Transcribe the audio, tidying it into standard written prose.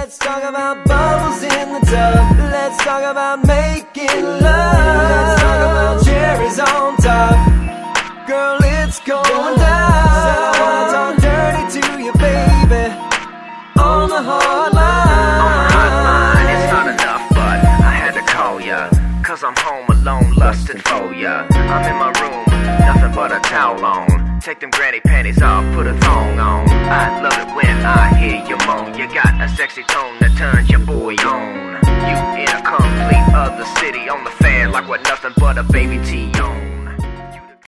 Let's talk about bubbles in the tub. Let's talk about making love. Let's talk about cherries on top. Girl, it's going down. So I wanna talk dirty to you, baby, on the hotline. On the hotline, it's not enough, but I had to call ya, 'cause I'm home alone, lusting for ya. I'm in my room, nothing but a towel on. Take them granny panties off, put a thong on. I love it when I hear you moan. You got a sexy tone that turns your boy on. You in a complete other city, on the fan like what nothing but a baby T